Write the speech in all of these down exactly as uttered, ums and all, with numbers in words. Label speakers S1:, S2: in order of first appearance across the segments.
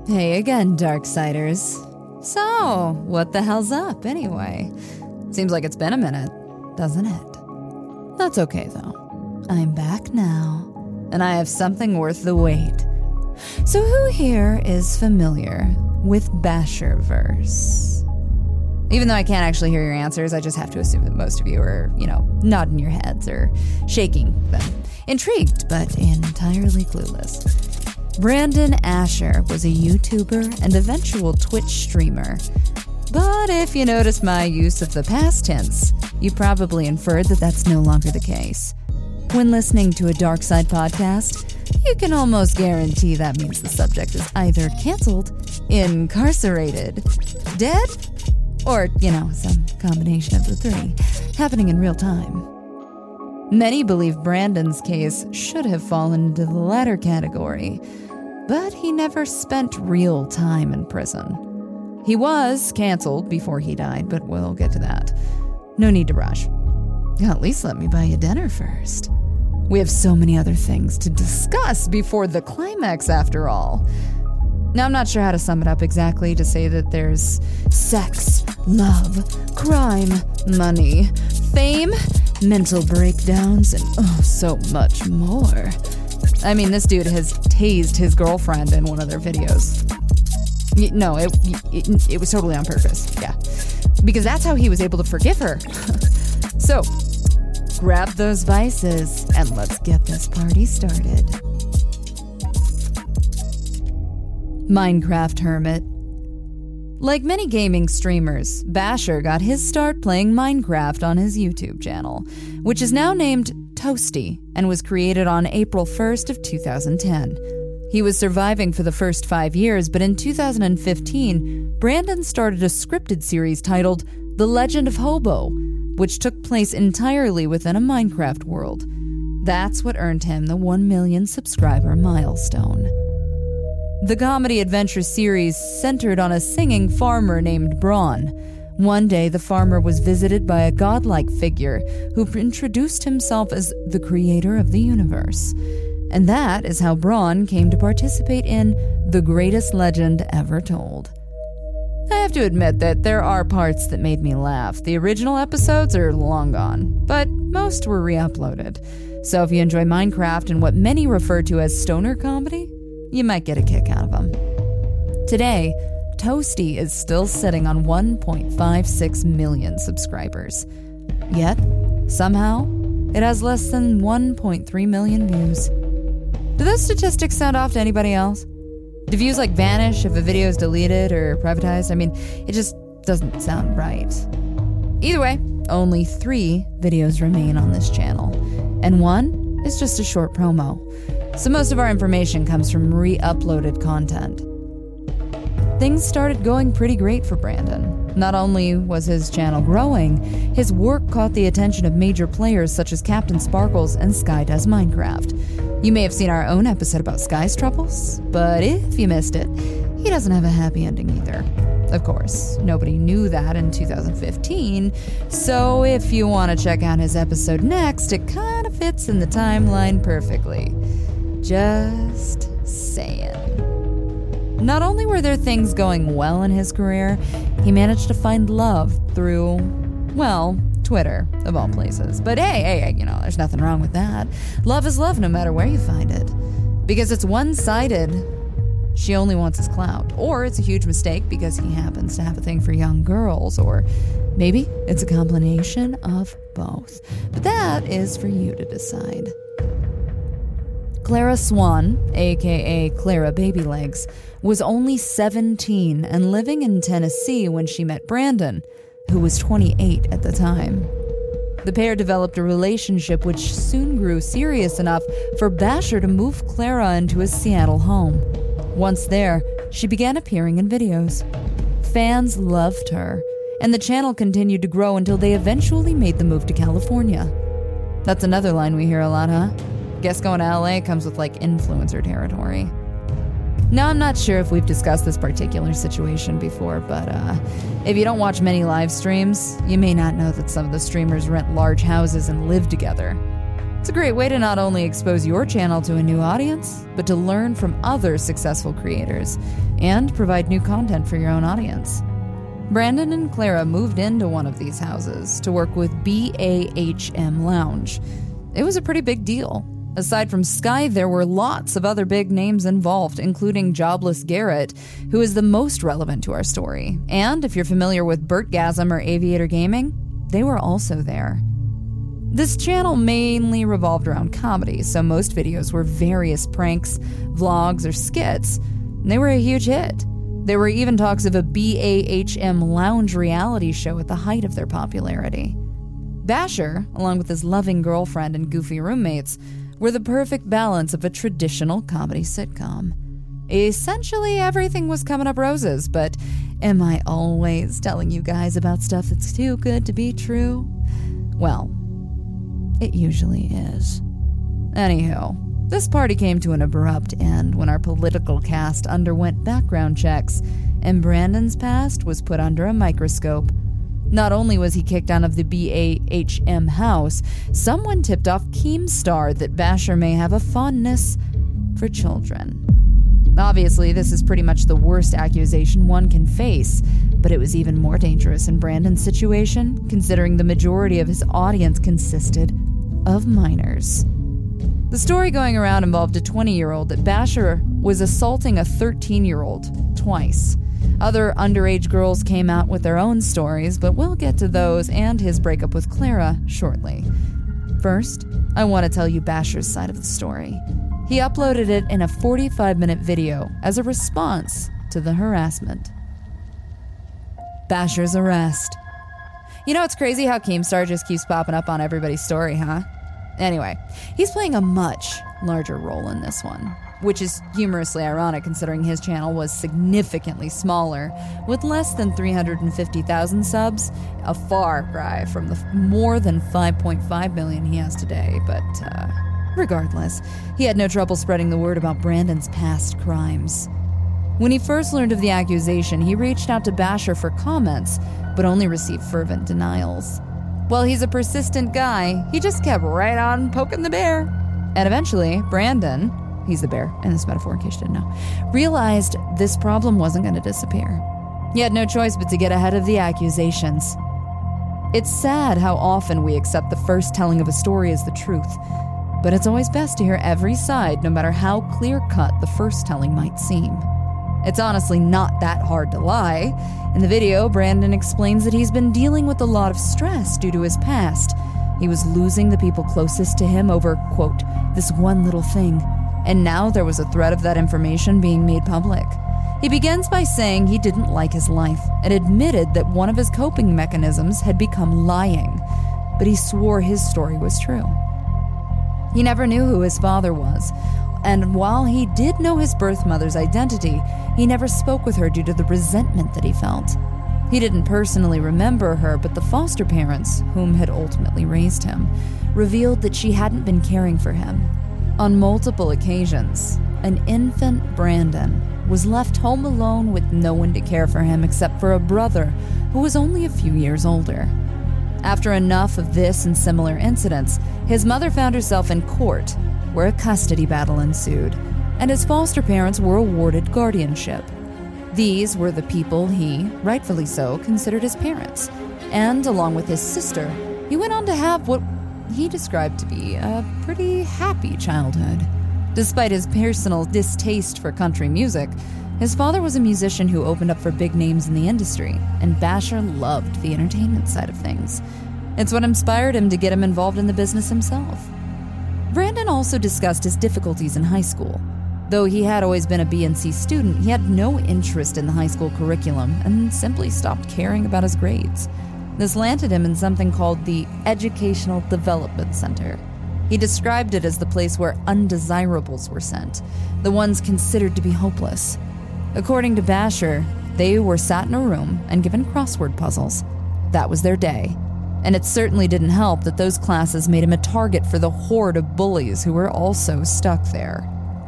S1: Hey again, Darksiders. So, what the hell's up, anyway? Seems like it's been a minute, doesn't it? That's okay, though. I'm back now, and I have something worth the wait. So who here is familiar with Basherverse? Even though I can't actually hear your answers, I just have to assume that most of you are, you know, nodding your heads or shaking them. Intrigued, but entirely clueless. Brandon Asher was a YouTuber and eventual Twitch streamer. But if you notice my use of the past tense, you probably inferred that that's no longer the case. When listening to a Darkside podcast, you can almost guarantee that means the subject is either canceled, incarcerated, dead, or, you know, some combination of the three, happening in real time. Many believe Brandon's case should have fallen into the latter category, but he never spent real time in prison. He was canceled before he died, but we'll get to that. No need to rush. At least let me buy you dinner first. We have so many other things to discuss before the climax, after all. Now, I'm not sure how to sum it up exactly to say that there's sex, love, crime, money, fame, mental breakdowns, and oh, so much more. I mean, this dude has tased his girlfriend in one of their videos. No, it, it, it was totally on purpose, yeah. Because that's how he was able to forgive her. So, grab those vices and let's get this party started. Minecraft Hermit. Like many gaming streamers, Basher got his start playing Minecraft on his YouTube channel, which is now named Toasty and was created on April first of two thousand ten. He was surviving for the first five years, but in two thousand fifteen, Brandon started a scripted series titled The Legend of Hobo, which took place entirely within a Minecraft world. That's what earned him the one million subscriber milestone. The comedy-adventure series centered on a singing farmer named Braun. One day, the farmer was visited by a godlike figure who introduced himself as the creator of the universe. And that is how Braun came to participate in The Greatest Legend Ever Told. I have to admit that there are parts that made me laugh. The original episodes are long gone, but most were re-uploaded. So if you enjoy Minecraft and what many refer to as stoner comedy, you might get a kick out of them. Today, Toasty is still sitting on one point five six million subscribers. Yet, somehow, it has less than one point three million views. Do those statistics sound off to anybody else? Do views like vanish if a video is deleted or privatized? I mean, it just doesn't sound right. Either way, only three videos remain on this channel, and one is just a short promo. So most of our information comes from re-uploaded content. Things started going pretty great for Brandon. Not only was his channel growing, his work caught the attention of major players such as Captain Sparkles and Sky Does Minecraft. You may have seen our own episode about Sky's troubles, but if you missed it, he doesn't have a happy ending either. Of course, nobody knew that in two thousand fifteen, so if you want to check out his episode next, it kind of fits in the timeline perfectly. Just saying. Not only were there things going well in his career, he managed to find love through, well, Twitter, of all places. But hey, hey, you know, there's nothing wrong with that. Love is love no matter where you find it. Because it's one-sided, she only wants his clout. Or it's a huge mistake because he happens to have a thing for young girls. Or maybe it's a combination of both. But that is for you to decide. Clara Swan, aka Clara Babylegs, was only seventeen and living in Tennessee when she met Brandon, who was twenty-eight at the time. The pair developed a relationship which soon grew serious enough for Basher to move Clara into his Seattle home. Once there, she began appearing in videos. Fans loved her, and the channel continued to grow until they eventually made the move to California. That's another line we hear a lot, huh? Guess going to L A comes with, like, influencer territory. Now, I'm not sure if we've discussed this particular situation before, but uh, if you don't watch many live streams, you may not know that some of the streamers rent large houses and live together. It's a great way to not only expose your channel to a new audience, but to learn from other successful creators and provide new content for your own audience. Brandon and Clara moved into one of these houses to work with B A H M Lounge. It was a pretty big deal. Aside from Sky, there were lots of other big names involved, including Jobless Garrett, who is the most relevant to our story. And if you're familiar with Bertgasm or Aviator Gaming, they were also there. This channel mainly revolved around comedy, so most videos were various pranks, vlogs, or skits. They were a huge hit. There were even talks of a B A H M Lounge reality show at the height of their popularity. Basher, along with his loving girlfriend and goofy roommates, were the perfect balance of a traditional comedy sitcom. Essentially, everything was coming up roses, but am I always telling you guys about stuff that's too good to be true? Well, it usually is. Anywho, this party came to an abrupt end when our political cast underwent background checks, and Brandon's past was put under a microscope. Not only was he kicked out of the B A H M house, someone tipped off Keemstar that Basher may have a fondness for children. Obviously, this is pretty much the worst accusation one can face, but it was even more dangerous in Brandon's situation, considering the majority of his audience consisted of minors. The story going around involved a twenty-year-old that Basher was assaulting a thirteen-year-old twice. Other underage girls came out with their own stories, but we'll get to those and his breakup with Clara shortly. First, I want to tell you Basher's side of the story. He uploaded it in a forty-five minute video as a response to the harassment. Basher's arrest. You know, it's crazy how Keemstar just keeps popping up on everybody's story, huh? Anyway, he's playing a much larger role in this one, which is humorously ironic considering his channel was significantly smaller, with less than three hundred fifty thousand subs, a far cry from the more than five point five million he has today, but uh, regardless, he had no trouble spreading the word about Brandon's past crimes. When he first learned of the accusation, he reached out to Basher for comments, but only received fervent denials. Well, he's a persistent guy, he just kept right on poking the bear. And eventually, Brandon, he's the bear in this metaphor in case you didn't know, realized this problem wasn't going to disappear. He had no choice but to get ahead of the accusations. It's sad how often we accept the first telling of a story as the truth, but it's always best to hear every side, no matter how clear-cut the first telling might seem. It's honestly not that hard to lie. In the video, Brandon explains that he's been dealing with a lot of stress due to his past. He was losing the people closest to him over, quote, this one little thing, and now there was a threat of that information being made public. He begins by saying he didn't like his life and admitted that one of his coping mechanisms had become lying, but he swore his story was true. He never knew who his father was, and while he did know his birth mother's identity, he never spoke with her due to the resentment that he felt. He didn't personally remember her, but the foster parents, whom had ultimately raised him, revealed that she hadn't been caring for him. On multiple occasions, an infant Brandon was left home alone with no one to care for him except for a brother who was only a few years older. After enough of this and similar incidents, his mother found herself in court, where a custody battle ensued, and his foster parents were awarded guardianship. These were the people he, rightfully so, considered his parents, and along with his sister, he went on to have what he described to be a pretty happy childhood. Despite his personal distaste for country music, his father was a musician who opened up for big names in the industry, and Basher loved the entertainment side of things. It's what inspired him to get him involved in the business himself. Brandon also discussed his difficulties in high school. Though he had always been a B N C student, he had no interest in the high school curriculum and simply stopped caring about his grades. This landed him in something called the Educational Development Center. He described it as the place where undesirables were sent, the ones considered to be hopeless. According to Basher, they were sat in a room and given crossword puzzles. That was their day. And it certainly didn't help that those classes made him a target for the horde of bullies who were also stuck there.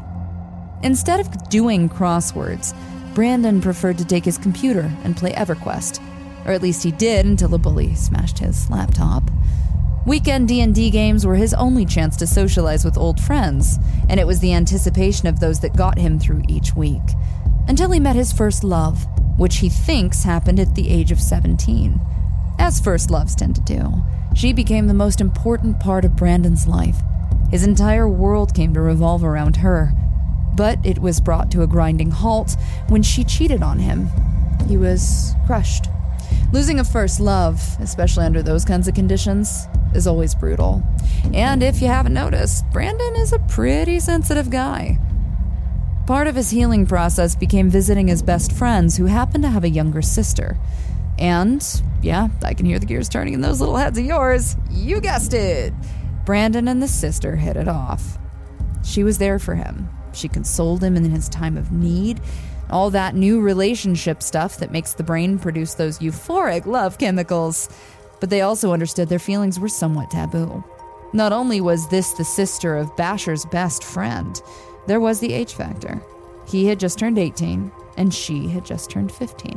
S1: Instead of doing crosswords, Brandon preferred to take his computer and play EverQuest. Or at least he did until a bully smashed his laptop. Weekend D and D games were his only chance to socialize with old friends, and it was the anticipation of those that got him through each week. Until he met his first love, which he thinks happened at the age of seventeen. As first loves tend to do, she became the most important part of Brandon's life. His entire world came to revolve around her. But it was brought to a grinding halt when she cheated on him. He was crushed. Losing a first love, especially under those kinds of conditions, is always brutal. And if you haven't noticed, Brandon is a pretty sensitive guy. Part of his healing process became visiting his best friends who happened to have a younger sister. And, yeah, I can hear the gears turning in those little heads of yours. You guessed it! Brandon and the sister hit it off. She was there for him. She consoled him in his time of need. All that new relationship stuff that makes the brain produce those euphoric love chemicals. But they also understood their feelings were somewhat taboo. Not only was this the sister of Basher's best friend, there was the age factor. He had just turned eighteen, and she had just turned fifteen.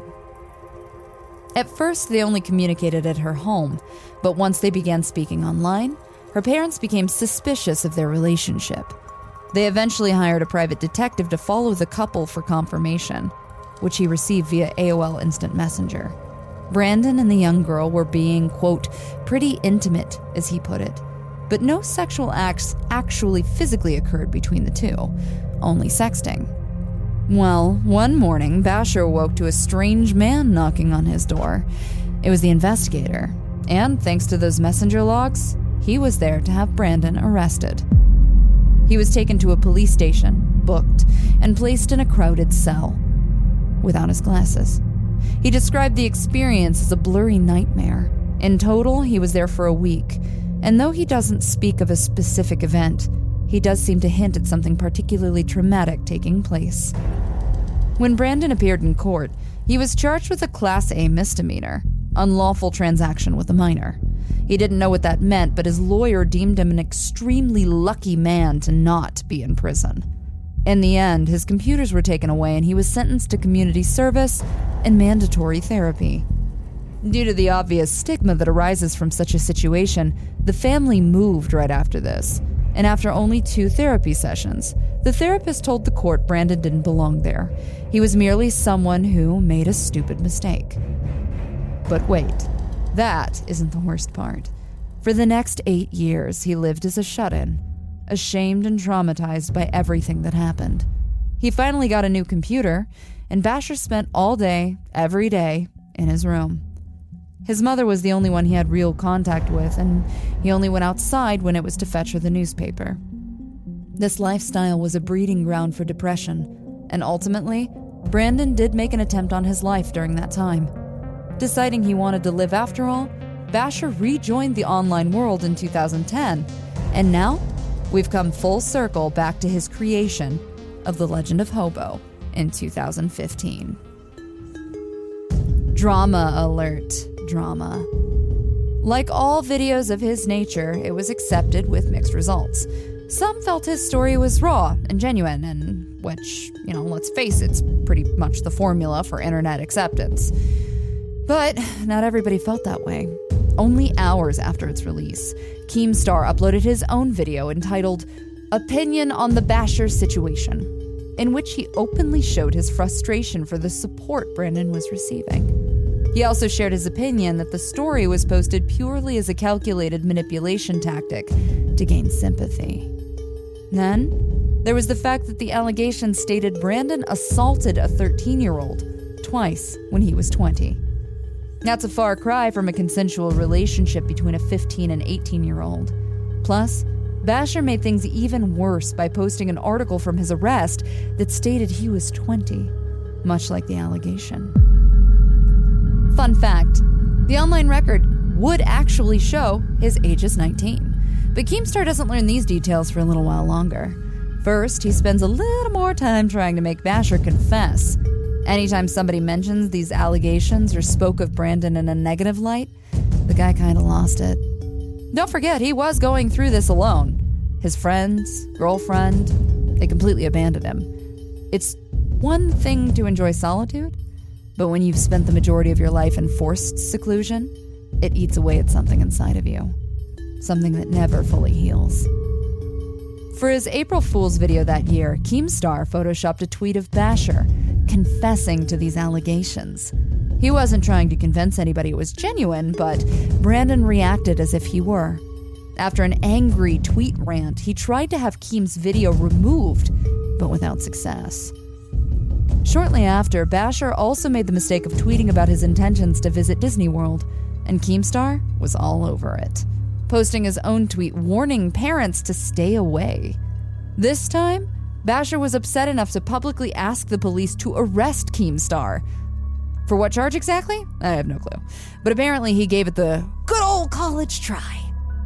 S1: At first, they only communicated at her home, but once they began speaking online, her parents became suspicious of their relationship. They eventually hired a private detective to follow the couple for confirmation, which he received via A O L Instant Messenger. Brandon and the young girl were being, quote, pretty intimate, as he put it. But no sexual acts actually physically occurred between the two, only sexting. Well, one morning, Basher awoke to a strange man knocking on his door. It was the investigator, and thanks to those messenger logs, he was there to have Brandon arrested. He was taken to a police station, booked, and placed in a crowded cell. Without his glasses. He described the experience as a blurry nightmare. In total, he was there for a week, and though he doesn't speak of a specific event, he does seem to hint at something particularly traumatic taking place. When Brandon appeared in court, he was charged with a Class A misdemeanor, unlawful transaction with a minor. He didn't know what that meant, but his lawyer deemed him an extremely lucky man to not be in prison. In the end, his computers were taken away and he was sentenced to community service and mandatory therapy. Due to the obvious stigma that arises from such a situation, the family moved right after this. And after only two therapy sessions, the therapist told the court Brandon didn't belong there. He was merely someone who made a stupid mistake. But wait. That isn't the worst part. For the next eight years, he lived as a shut-in, ashamed and traumatized by everything that happened. He finally got a new computer, and Basher spent all day, every day, in his room. His mother was the only one he had real contact with, and he only went outside when it was to fetch her the newspaper. This lifestyle was a breeding ground for depression, and ultimately, Brandon did make an attempt on his life during that time. Deciding he wanted to live after all, Basher rejoined the online world in two thousand ten, and now we've come full circle back to his creation of The Legend of Hobo in two thousand fifteen. Drama alert, drama. Like all videos of his nature, it was accepted with mixed results. Some felt his story was raw and genuine, and which, you know, let's face it, it's pretty much the formula for internet acceptance. But not everybody felt that way. Only hours after its release, Keemstar uploaded his own video entitled Opinion on the Basher Situation, in which he openly showed his frustration for the support Brandon was receiving. He also shared his opinion that the story was posted purely as a calculated manipulation tactic to gain sympathy. Then, there was the fact that the allegation stated Brandon assaulted a thirteen-year-old twice when he was twenty. That's a far cry from a consensual relationship between a fifteen and eighteen-year-old. Plus, Basher made things even worse by posting an article from his arrest that stated he was twenty, much like the allegation. Fun fact, the online record would actually show his age is nineteen, but Keemstar doesn't learn these details for a little while longer. First, he spends a little more time trying to make Basher confess. Anytime somebody mentions these allegations or spoke of Brandon in a negative light, the guy kind of lost it. Don't forget, he was going through this alone. His friends, girlfriend, they completely abandoned him. It's one thing to enjoy solitude, but when you've spent the majority of your life in forced seclusion, it eats away at something inside of you. something that never fully heals. For his April Fool's video that year, Keemstar photoshopped a tweet of Basher confessing to these allegations. He wasn't trying to convince anybody it was genuine, but Brandon reacted as if he were. After an angry tweet rant, he tried to have Keem's video removed, but without success. Shortly after, Basher also made the mistake of tweeting about his intentions to visit Disney World, and Keemstar was all over it, posting his own tweet warning parents to stay away. This time, Basher was upset enough to publicly ask the police to arrest Keemstar. For what charge exactly? I have no clue. But apparently he gave it the good old college try.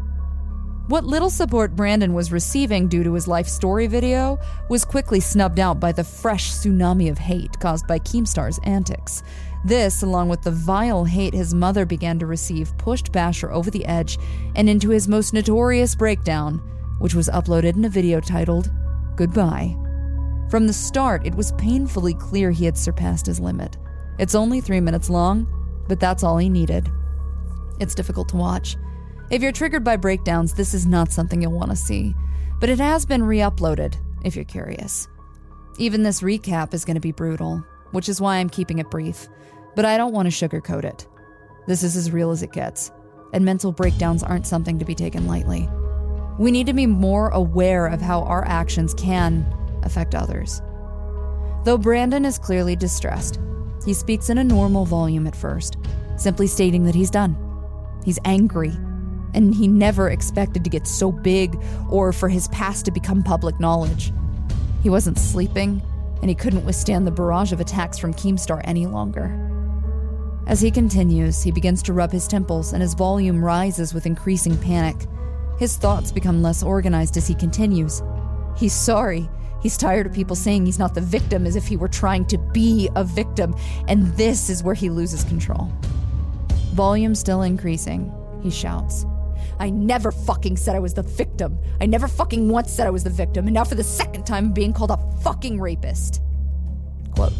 S1: What little support Brandon was receiving due to his life story video was quickly snubbed out by the fresh tsunami of hate caused by Keemstar's antics. This, along with the vile hate his mother began to receive, pushed Basher over the edge and into his most notorious breakdown, which was uploaded in a video titled, Goodbye. From the start, it was painfully clear he had surpassed his limit. It's only three minutes long, but that's all he needed. It's difficult to watch. If you're triggered by breakdowns, this is not something you'll want to see, but it has been re-uploaded, if you're curious. Even this recap is going to be brutal, which is why I'm keeping it brief, but I don't want to sugarcoat it. This is as real as it gets, and mental breakdowns aren't something to be taken lightly. We need to be more aware of how our actions can affect others. Though Brandon is clearly distressed, he speaks in a normal volume at first, simply stating that he's done. He's angry, and he never expected to get so big or for his past to become public knowledge. He wasn't sleeping, and he couldn't withstand the barrage of attacks from Keemstar any longer. As he continues, he begins to rub his temples, and his volume rises with increasing panic. His thoughts become less organized as he continues. He's sorry. He's tired of people saying he's not the victim as if he were trying to be a victim, and this is where he loses control. Volume still increasing, he shouts, I never fucking said I was the victim. I never fucking once said I was the victim, and now for the second time I'm being called a fucking rapist. Quote.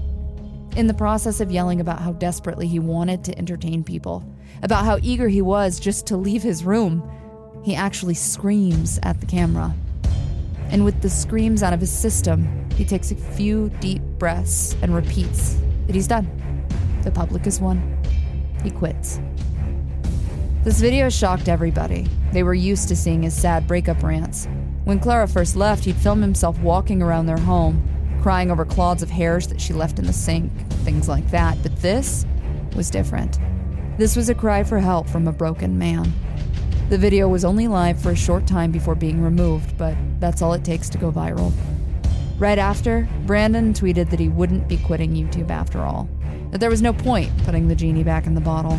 S1: In the process of yelling about how desperately he wanted to entertain people, about how eager he was just to leave his room, he actually screams at the camera. And with the screams out of his system, he takes a few deep breaths and repeats that he's done. The public has won. He quits. This video shocked everybody. They were used to seeing his sad breakup rants. When Clara first left, he'd film himself walking around their home, crying over clods of hairs that she left in the sink, things like that. But this was different. This was a cry for help from a broken man. The video was only live for a short time before being removed, but that's all it takes to go viral. Right after, Brandon tweeted that he wouldn't be quitting YouTube after all, that there was no point putting the genie back in the bottle.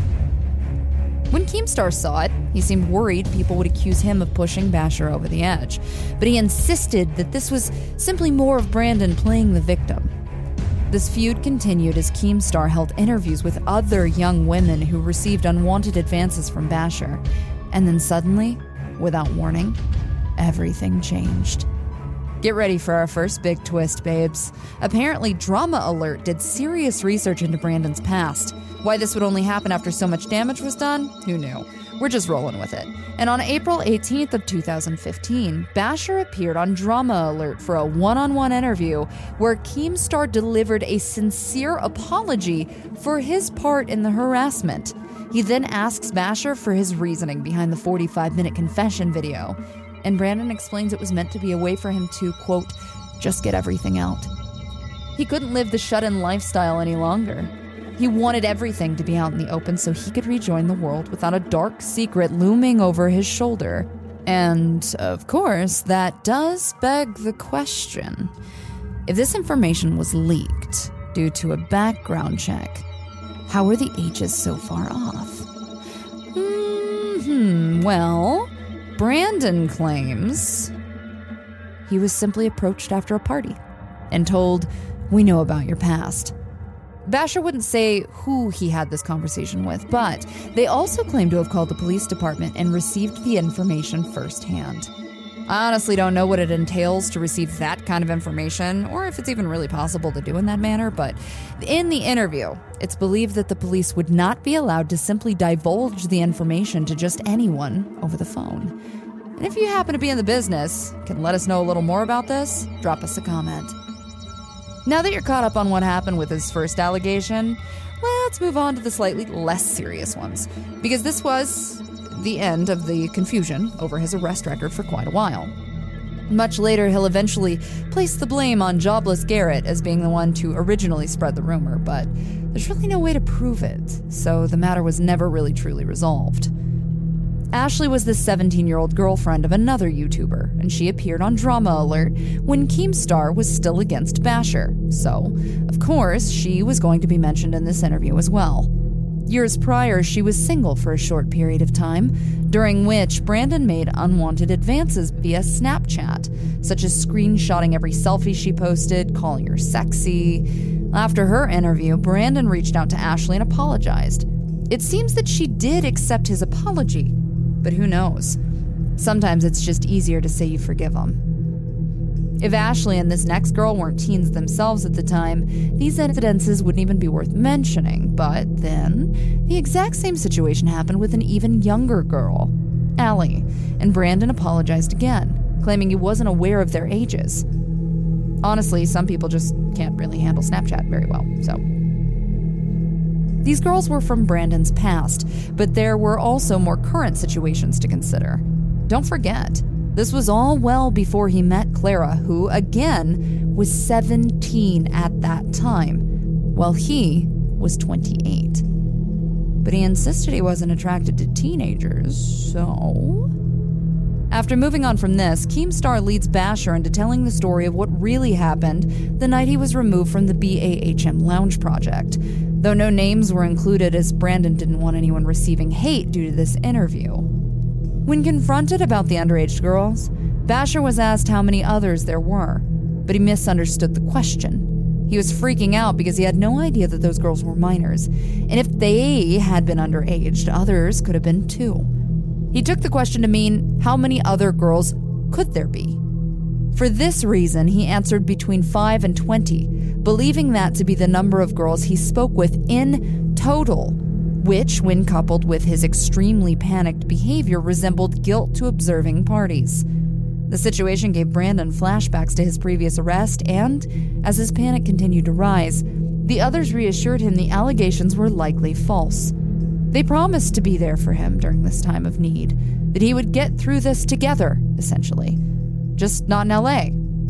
S1: When Keemstar saw it, he seemed worried people would accuse him of pushing Basher over the edge, but he insisted that this was simply more of Brandon playing the victim. This feud continued as Keemstar held interviews with other young women who received unwanted advances from Basher. And then suddenly, without warning, everything changed. Get ready for our first big twist, babes. Apparently, Drama Alert did serious research into Brandon's past. Why this would only happen after so much damage was done? Who knew? We're just rolling with it. And on April eighteenth of two thousand fifteen, Basher appeared on Drama Alert for a one-on-one interview where Keemstar delivered a sincere apology for his part in the harassment. He then asks Basher for his reasoning behind the forty-five minute confession video, and Brandon explains it was meant to be a way for him to, quote, just get everything out. He couldn't live the shut-in lifestyle any longer. He wanted everything to be out in the open so he could rejoin the world without a dark secret looming over his shoulder. And, of course, that does beg the question. If this information was leaked due to a background check, how are the ages so far off? Hmm, well, Brandon claims he was simply approached after a party and told, we know about your past. Basher wouldn't say who he had this conversation with, but they also claim to have called the police department and received the information firsthand. I honestly don't know what it entails to receive that kind of information, or if it's even really possible to do in that manner, but in the interview, it's believed that the police would not be allowed to simply divulge the information to just anyone over the phone. And if you happen to be in the business, can let us know a little more about this, drop us a comment. Now that you're caught up on what happened with his first allegation, let's move on to the slightly less serious ones, because this was the end of the confusion over his arrest record for quite a while. Much later, he'll eventually place the blame on Jobless Garrett as being the one to originally spread the rumor, but there's really no way to prove it, so the matter was never really truly resolved. Ashley was the seventeen-year-old girlfriend of another YouTuber, and she appeared on Drama Alert when Keemstar was still against Basher, so, of course, she was going to be mentioned in this interview as well. Years prior, she was single for a short period of time, during which Brandon made unwanted advances via Snapchat, such as screenshotting every selfie she posted, calling her sexy. After her interview, Brandon reached out to Ashley and apologized. It seems that she did accept his apology, but who knows? Sometimes it's just easier to say you forgive them. If Ashley and this next girl weren't teens themselves at the time, these incidences wouldn't even be worth mentioning. But then, the exact same situation happened with an even younger girl, Allie, and Brandon apologized again, claiming he wasn't aware of their ages. Honestly, some people just can't really handle Snapchat very well, so. These girls were from Brandon's past, but there were also more current situations to consider. Don't forget, this was all well before he met Clara, who, again, was seventeen at that time, while he was twenty-eight. But he insisted he wasn't attracted to teenagers, so... After moving on from this, Keemstar leads Basher into telling the story of what really happened the night he was removed from the B A H M Lounge project, though no names were included as Brandon didn't want anyone receiving hate due to this interview. When confronted about the underage girls, Basher was asked how many others there were, but he misunderstood the question. He was freaking out because he had no idea that those girls were minors, and if they had been underage, others could have been too. He took the question to mean, how many other girls could there be? For this reason, he answered between five and twenty, believing that to be the number of girls he spoke with in total, which, when coupled with his extremely panicked behavior, resembled guilt to observing parties. The situation gave Brandon flashbacks to his previous arrest, and, as his panic continued to rise, the others reassured him the allegations were likely false. They promised to be there for him during this time of need, that he would get through this together, essentially. Just not in L A.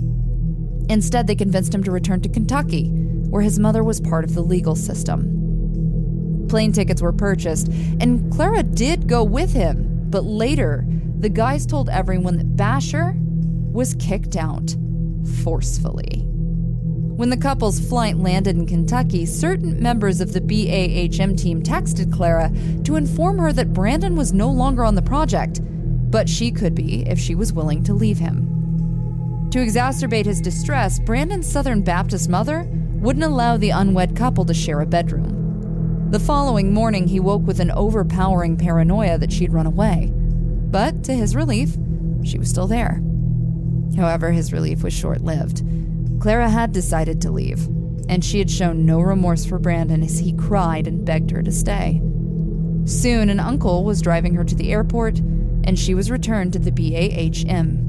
S1: Instead, they convinced him to return to Kentucky, where his mother was part of the legal system. Plane tickets were purchased, and Clara did go with him, but later, the guys told everyone that Basher was kicked out forcefully. When the couple's flight landed in Kentucky, certain members of the B A H M team texted Clara to inform her that Brandon was no longer on the project, but she could be if she was willing to leave him. To exacerbate his distress, Brandon's Southern Baptist mother wouldn't allow the unwed couple to share a bedroom. The following morning, he woke with an overpowering paranoia that she'd run away. But to his relief, she was still there. However, his relief was short-lived. Clara had decided to leave, and she had shown no remorse for Brandon as he cried and begged her to stay. Soon, an uncle was driving her to the airport, and she was returned to the B A H M.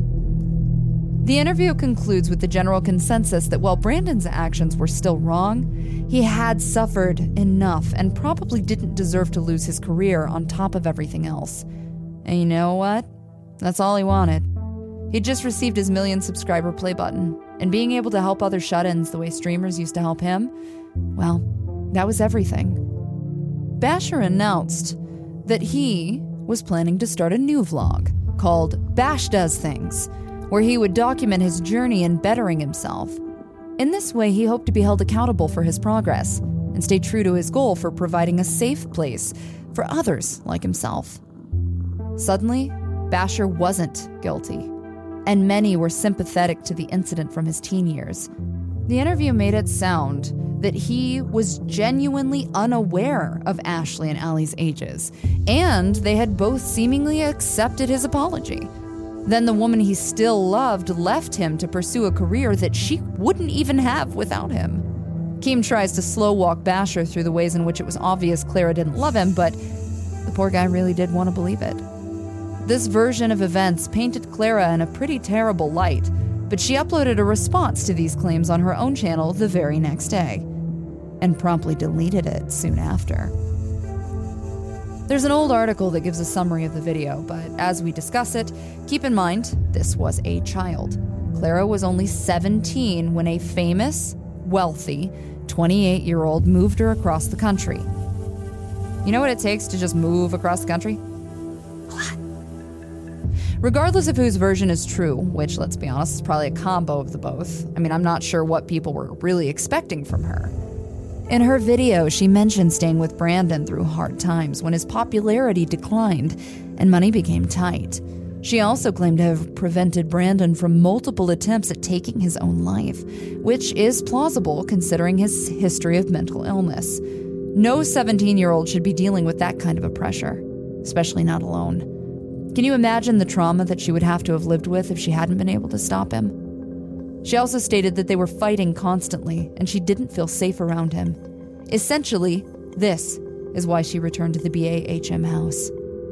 S1: The interview concludes with the general consensus that while Brandon's actions were still wrong, he had suffered enough and probably didn't deserve to lose his career on top of everything else. And you know what? That's all he wanted. He'd just received his million subscriber play button, and being able to help other shut-ins the way streamers used to help him, well, that was everything. Basher announced that he was planning to start a new vlog called Bash Does Things, where he would document his journey in bettering himself. In this way, he hoped to be held accountable for his progress and stay true to his goal for providing a safe place for others like himself. Suddenly, Basher wasn't guilty, and many were sympathetic to the incident from his teen years. The interview made it sound that he was genuinely unaware of Ashley and Allie's ages, and they had both seemingly accepted his apology. Then the woman he still loved left him to pursue a career that she wouldn't even have without him. Keem tries to slow walk Basher through the ways in which it was obvious Clara didn't love him, but the poor guy really did want to believe it. This version of events painted Clara in a pretty terrible light, but she uploaded a response to these claims on her own channel the very next day, and promptly deleted it soon after. There's an old article that gives a summary of the video, but as we discuss it, keep in mind, this was a child. Clara was only seventeen when a famous, wealthy, twenty-eight-year-old moved her across the country. You know what it takes to just move across the country? A lot. Regardless of whose version is true, which, let's be honest, is probably a combo of the both. I mean, I'm not sure what people were really expecting from her. In her video, she mentioned staying with Brandon through hard times when his popularity declined and money became tight. She also claimed to have prevented Brandon from multiple attempts at taking his own life, which is plausible considering his history of mental illness. No seventeen-year-old should be dealing with that kind of a pressure, especially not alone. Can you imagine the trauma that she would have to have lived with if she hadn't been able to stop him? She also stated that they were fighting constantly, and she didn't feel safe around him. Essentially, this is why she returned to the B A H M house.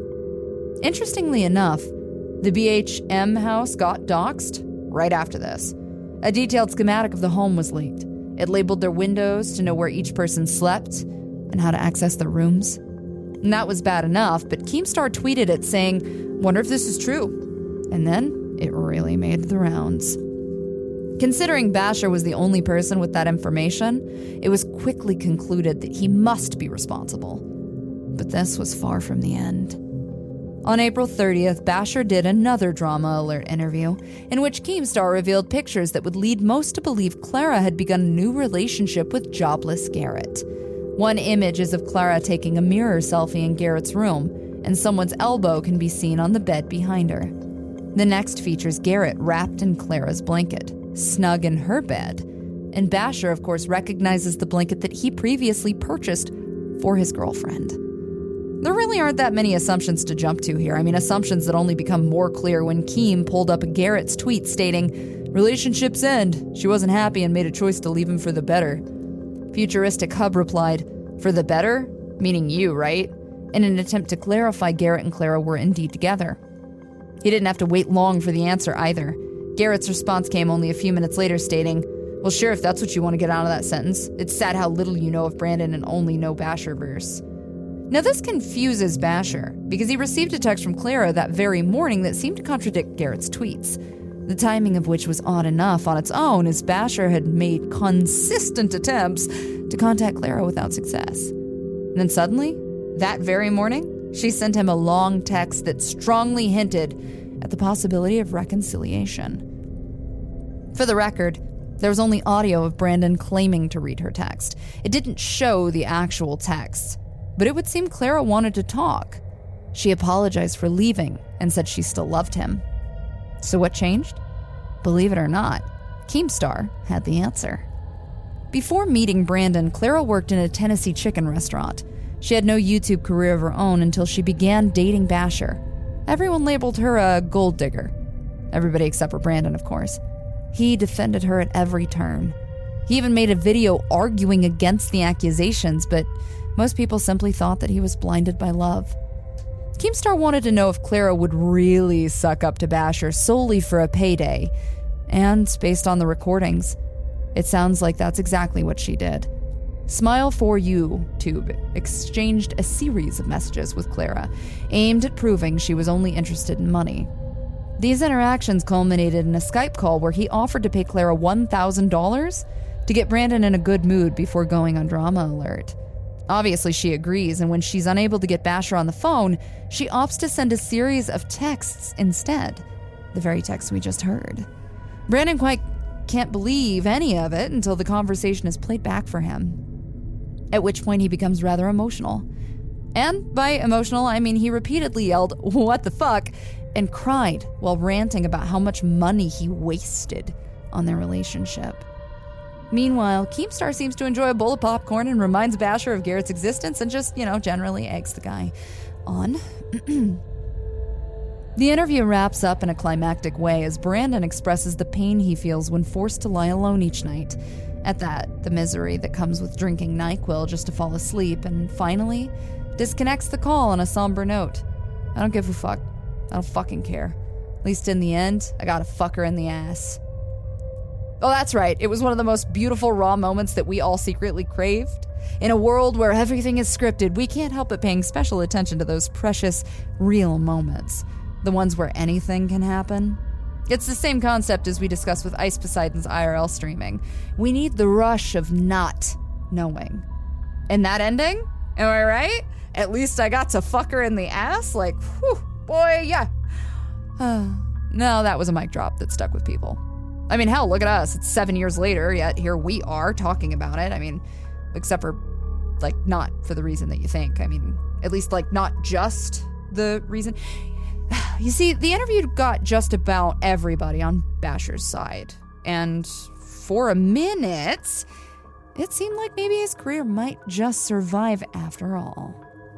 S1: Interestingly enough, the B H M house got doxxed right after this. A detailed schematic of the home was leaked. It labeled their windows to know where each person slept and how to access their rooms. And that was bad enough, but Keemstar tweeted it saying, "Wonder if this is true." And then it really made the rounds. Considering Basher was the only person with that information, it was quickly concluded that he must be responsible. But this was far from the end. On April thirtieth, Basher did another Drama Alert interview, in which Keemstar revealed pictures that would lead most to believe Clara had begun a new relationship with jobless Garrett. One image is of Clara taking a mirror selfie in Garrett's room, and someone's elbow can be seen on the bed behind her. The next features Garrett wrapped in Clara's blanket, snug in her bed, and Basher, of course, recognizes the blanket that he previously purchased for his girlfriend. There really aren't that many assumptions to jump to here. I mean, assumptions that only become more clear when Keem pulled up Garrett's tweet stating, "Relationships end. She wasn't happy and made a choice to leave him for the better." Futuristic Hub replied, "For the better? Meaning you, right?" in an attempt to clarify Garrett and Clara were indeed together. He didn't have to wait long for the answer either. Garrett's response came only a few minutes later stating, "Well, sure, if that's what you want to get out of that sentence. It's sad how little you know of Brandon and only know Basherverse." Now this confuses Basher, because he received a text from Clara that very morning that seemed to contradict Garrett's tweets. The timing of which was odd enough on its own, as Basher had made consistent attempts to contact Clara without success. And then suddenly, that very morning, she sent him a long text that strongly hinted at the possibility of reconciliation. For the record, there was only audio of Brandon claiming to read her text. It didn't show the actual text, but it would seem Clara wanted to talk. She apologized for leaving and said she still loved him. So what changed? Believe it or not, Keemstar had the answer. Before meeting Brandon, Clara worked in a Tennessee chicken restaurant. She had no YouTube career of her own until she began dating Basher. Everyone labeled her a gold digger. Everybody except for Brandon, of course. He defended her at every turn. He even made a video arguing against the accusations, but most people simply thought that he was blinded by love. Keemstar wanted to know if Clara would really suck up to Basher solely for a payday, and based on the recordings, it sounds like that's exactly what she did. Smile for You Tube exchanged a series of messages with Clara, aimed at proving she was only interested in money. These interactions culminated in a Skype call where he offered to pay Clara one thousand dollars to get Brandon in a good mood before going on Drama Alert. Obviously, she agrees, and when she's unable to get Basher on the phone, she opts to send a series of texts instead, the very texts we just heard. Brandon quite can't believe any of it until the conversation is played back for him, at which point he becomes rather emotional. And by emotional, I mean he repeatedly yelled, "What the fuck?" and cried while ranting about how much money he wasted on their relationship. Meanwhile, Keemstar seems to enjoy a bowl of popcorn and reminds Basher of Garrett's existence and just, you know, generally eggs the guy on. The interview wraps up in a climactic way as Brandon expresses the pain he feels when forced to lie alone each night. At that, the misery that comes with drinking NyQuil just to fall asleep, and finally, disconnects the call on a somber note. I don't give a fuck. I don't fucking care. At least in the end, I got a fucker in the ass. Oh, that's right. It was one of the most beautiful raw moments that we all secretly craved. In a world where everything is scripted, we can't help but paying special attention to those precious, real moments. The ones where anything can happen. It's the same concept as we discussed with Ice Poseidon's I R L streaming. We need the rush of not knowing. And that ending? Am I right? At least I got to fuck her in the ass? Like, whew, boy, yeah. No, that was a mic drop that stuck with people. I mean, hell, look at us. It's seven years later, yet here we are talking about it. I mean, except for, like, not for the reason that you think. I mean, at least, like, not just the reason. You see, the interview got just about everybody on Basher's side. And for a minute, it seemed like maybe his career might just survive after all.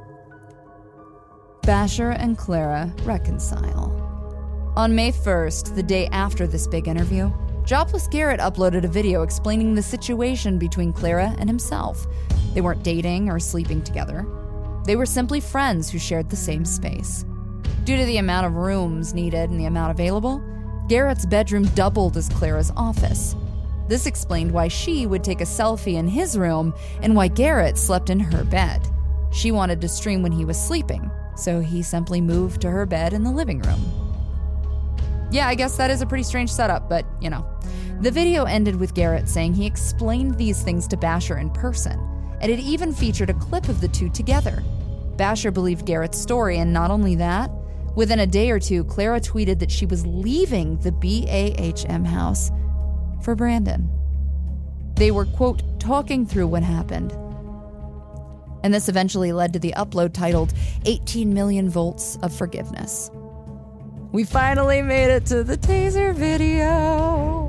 S1: Basher and Clara reconcile. On May first, the day after this big interview, Jobless Garrett uploaded a video explaining the situation between Clara and himself. They weren't dating or sleeping together. They were simply friends who shared the same space. Due to the amount of rooms needed and the amount available, Garrett's bedroom doubled as Clara's office. This explained why she would take a selfie in his room and why Garrett slept in her bed. She wanted to stream when he was sleeping, so he simply moved to her bed in the living room. Yeah, I guess that is a pretty strange setup, but, you know. The video ended with Garrett saying he explained these things to Basher in person, and it even featured a clip of the two together. Basher believed Garrett's story, and not only that, within a day or two, Clara tweeted that she was leaving the B A H M house for Brandon. They were, quote, talking through what happened. And this eventually led to the upload titled eighteen million Volts of Forgiveness. We finally made it to the taser video.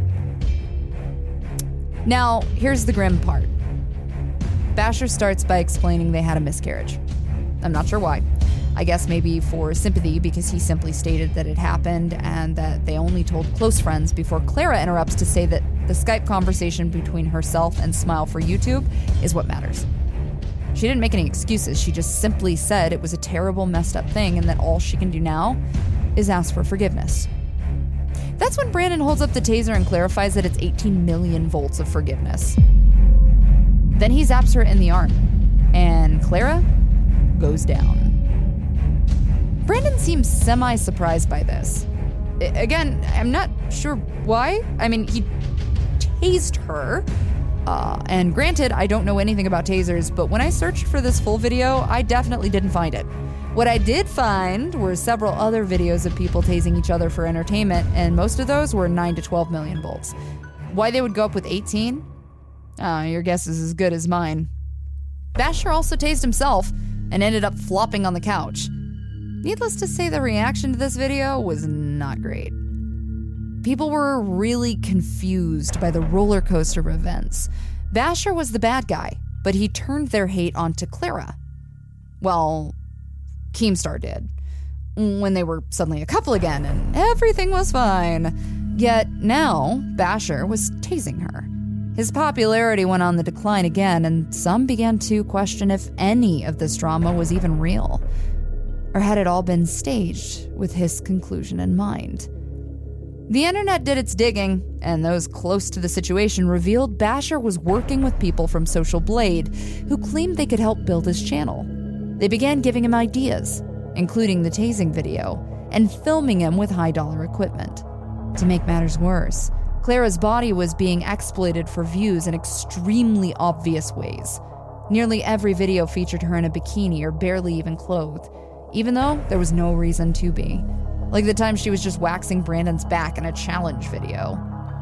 S1: Now, here's the grim part. Basher starts by explaining they had a miscarriage. I'm not sure why. I guess maybe for sympathy, because he simply stated that it happened and that they only told close friends before Clara interrupts to say that the Skype conversation between herself and Smile for YouTube is what matters. She didn't make any excuses. She just simply said it was a terrible, messed up thing and that all she can do now is ask for forgiveness. That's when Brandon holds up the taser and clarifies that it's eighteen million volts of forgiveness. Then he zaps her in the arm, and Clara goes down. Brandon seems semi-surprised by this. I- again, I'm not sure why. I mean, he tased her. Uh, and granted, I don't know anything about tasers, but when I searched for this full video, I definitely didn't find it. What I did find were several other videos of people tasing each other for entertainment, and most of those were nine to twelve million volts. Why they would go up with eighteen? Uh, your guess is as good as mine. Basher also tased himself and ended up flopping on the couch. Needless to say, the reaction to this video was not great. People were really confused by the roller coaster of events. Basher was the bad guy, but he turned their hate onto Clara. Well, Keemstar did, when they were suddenly a couple again and everything was fine. Yet now, Basher was tasing her. His popularity went on the decline again, and some began to question if any of this drama was even real. Or had it all been staged with his conclusion in mind? The internet did its digging, and those close to the situation revealed Basher was working with people from Social Blade who claimed they could help build his channel. They began giving him ideas, including the tasing video, and filming him with high-dollar equipment. To make matters worse, Clara's body was being exploited for views in extremely obvious ways. Nearly every video featured her in a bikini or barely even clothed, even though there was no reason to be. Like the time she was just waxing Brandon's back in a challenge video.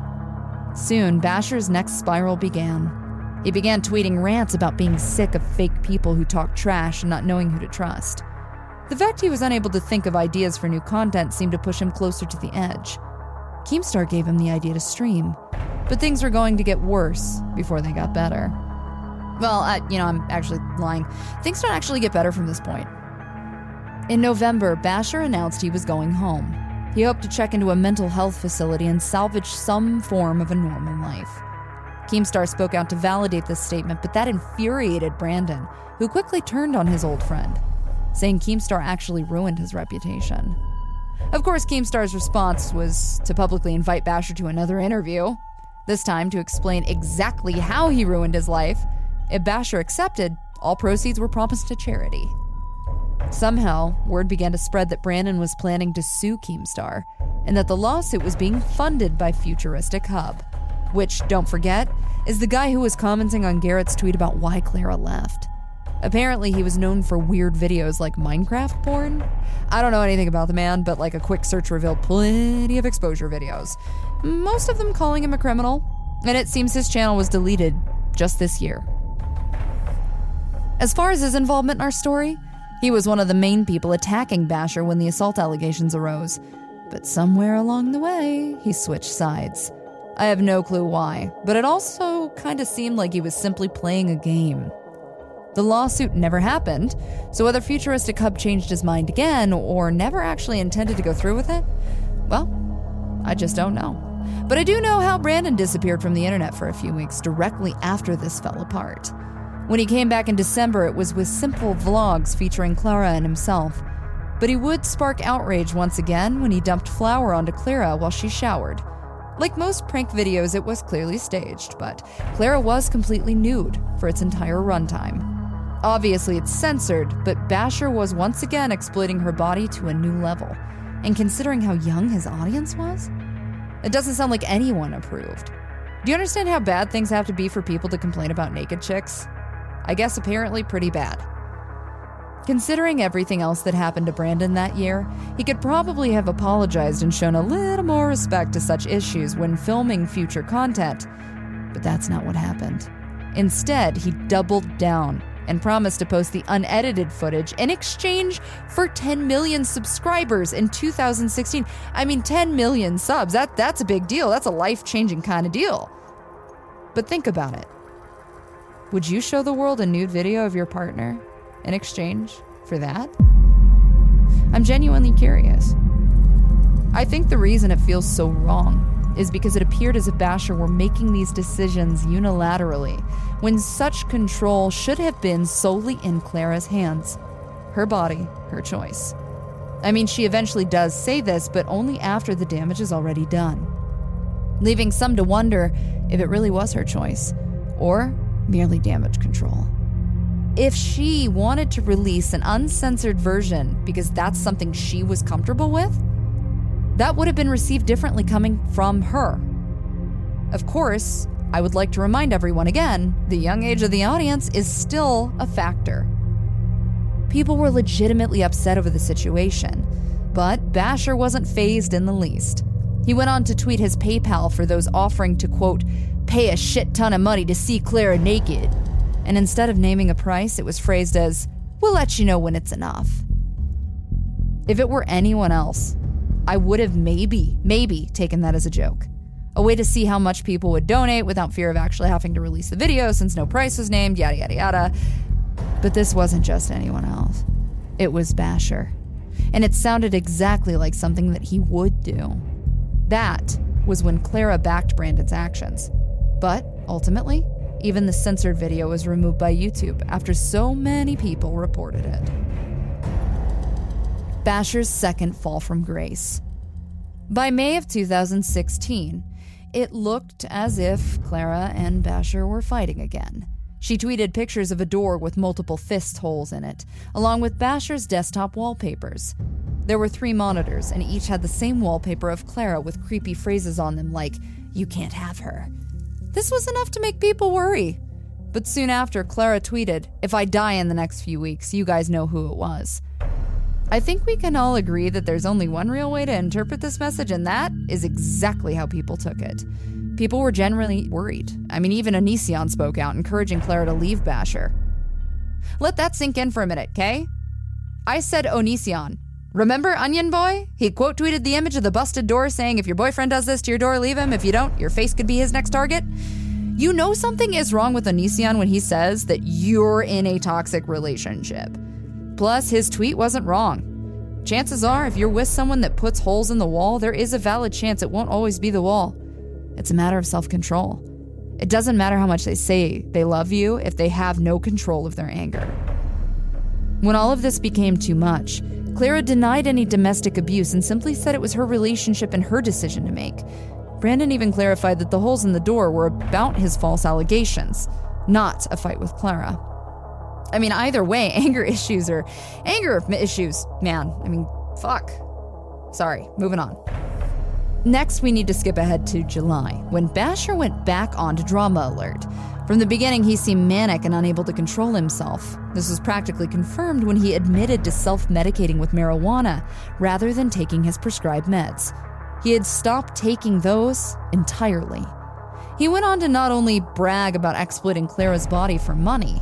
S1: Soon, Basher's next spiral began. He began tweeting rants about being sick of fake people who talk trash and not knowing who to trust. The fact he was unable to think of ideas for new content seemed to push him closer to the edge. Keemstar gave him the idea to stream, but things were going to get worse before they got better. Well, uh, you know, I'm actually lying. Things don't actually get better from this point. In November, Basher announced he was going home. He hoped to check into a mental health facility and salvage some form of a normal life. Keemstar spoke out to validate this statement, but that infuriated Brandon, who quickly turned on his old friend, saying Keemstar actually ruined his reputation. Of course, Keemstar's response was to publicly invite Basher to another interview, this time to explain exactly how he ruined his life. If Basher accepted, all proceeds were promised to charity. Somehow, word began to spread that Brandon was planning to sue Keemstar, and that the lawsuit was being funded by Futuristic Hub, which, don't forget, is the guy who was commenting on Garrett's tweet about why Clara left. Apparently, he was known for weird videos like Minecraft porn. I don't know anything about the man, but like a quick search revealed plenty of exposure videos, most of them calling him a criminal, and it seems his channel was deleted just this year. As far as his involvement in our story, he was one of the main people attacking Basher when the assault allegations arose. But somewhere along the way, he switched sides. I have no clue why, but it also kind of seemed like he was simply playing a game. The lawsuit never happened, so whether Futuristic Hub changed his mind again or never actually intended to go through with it, well, I just don't know. But I do know how Brandon disappeared from the internet for a few weeks directly after this fell apart. When he came back in December, it was with simple vlogs featuring Clara and himself. But he would spark outrage once again when he dumped flour onto Clara while she showered. Like most prank videos, it was clearly staged, but Clara was completely nude for its entire runtime. Obviously, it's censored, but Basher was once again exploiting her body to a new level. And considering how young his audience was, it doesn't sound like anyone approved. Do you understand how bad things have to be for people to complain about naked chicks? I guess apparently pretty bad. Considering everything else that happened to Brandon that year, he could probably have apologized and shown a little more respect to such issues when filming future content. But that's not what happened. Instead, he doubled down and promised to post the unedited footage in exchange for ten million subscribers in two thousand sixteen. I mean, ten million subs, that, that's a big deal. That's a life-changing kind of deal. But think about it. Would you show the world a nude video of your partner in exchange for that? I'm genuinely curious. I think the reason it feels so wrong is because it appeared as if Basher were making these decisions unilaterally, when such control should have been solely in Clara's hands. Her body, her choice. I mean, she eventually does say this, but only after the damage is already done, leaving some to wonder if it really was her choice, or merely damage control. If she wanted to release an uncensored version because that's something she was comfortable with, that would have been received differently coming from her. Of course, I would like to remind everyone again, the young age of the audience is still a factor. People were legitimately upset over the situation, but Basher wasn't fazed in the least. He went on to tweet his PayPal for those offering to, quote, pay a shit ton of money to see Clara naked. And instead of naming a price, it was phrased as, we'll let you know when it's enough. If it were anyone else, I would have maybe, maybe taken that as a joke. A way to see how much people would donate without fear of actually having to release the video since no price was named, yada, yada, yada. But this wasn't just anyone else. It was Basher. And it sounded exactly like something that he would do. That was when Clara backed Brandon's actions. But ultimately, even the censored video was removed by YouTube after so many people reported it. Basher's second fall from grace. By May of two thousand sixteen, it looked as if Clara and Basher were fighting again. She tweeted pictures of a door with multiple fist holes in it, along with Basher's desktop wallpapers. There were three monitors, and each had the same wallpaper of Clara with creepy phrases on them like, "You can't have her." This was enough to make people worry. But soon after, Clara tweeted, "If I die in the next few weeks, you guys know who it was." I think we can all agree that there's only one real way to interpret this message, and that is exactly how people took it. People were generally worried. I mean, even Onision spoke out, encouraging Clara to leave Basher. Let that sink in for a minute, okay? I said Onision. Remember Onion Boy? He quote tweeted the image of the busted door saying, "If your boyfriend does this to your door, leave him. If you don't, your face could be his next target." You know something is wrong with Onision when he says that you're in a toxic relationship. Plus, his tweet wasn't wrong. Chances are, if you're with someone that puts holes in the wall, there is a valid chance it won't always be the wall. It's a matter of self-control. It doesn't matter how much they say they love you if they have no control of their anger. When all of this became too much, Clara denied any domestic abuse and simply said it was her relationship and her decision to make. Brandon even clarified that the holes in the door were about his false allegations, not a fight with Clara. I mean, either way, anger issues are anger issues, man. I mean, fuck. Sorry, moving on. Next, we need to skip ahead to July, when Basher went back on to Drama Alert. From the beginning, he seemed manic and unable to control himself. This was practically confirmed when he admitted to self-medicating with marijuana rather than taking his prescribed meds. He had stopped taking those entirely. He went on to not only brag about exploiting Clara's body for money,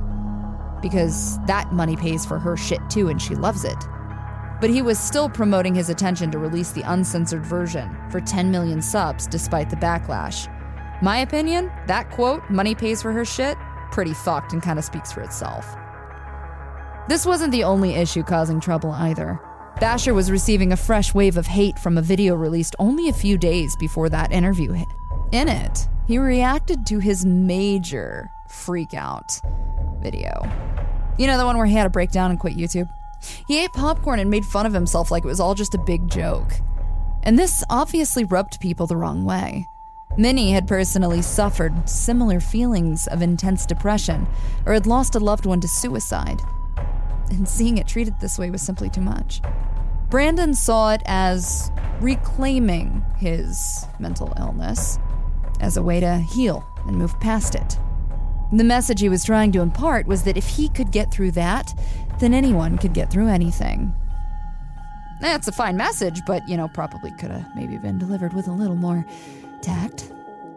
S1: because that money pays for her shit too and she loves it, but he was still promoting his intention to release the uncensored version for ten million subs despite the backlash. My opinion, that quote, money pays for her shit, pretty fucked and kind of speaks for itself. This wasn't the only issue causing trouble either. Basher was receiving a fresh wave of hate from a video released only a few days before that interview hit. In it, he reacted to his major freak-out video. You know, the one where he had a breakdown and quit YouTube? He ate popcorn and made fun of himself like it was all just a big joke. And this obviously rubbed people the wrong way. Many had personally suffered similar feelings of intense depression or had lost a loved one to suicide. And seeing it treated this way was simply too much. Brandon saw it as reclaiming his mental illness as a way to heal and move past it. The message he was trying to impart was that if he could get through that, then anyone could get through anything. That's a fine message, but, you know, probably could have maybe been delivered with a little more tact.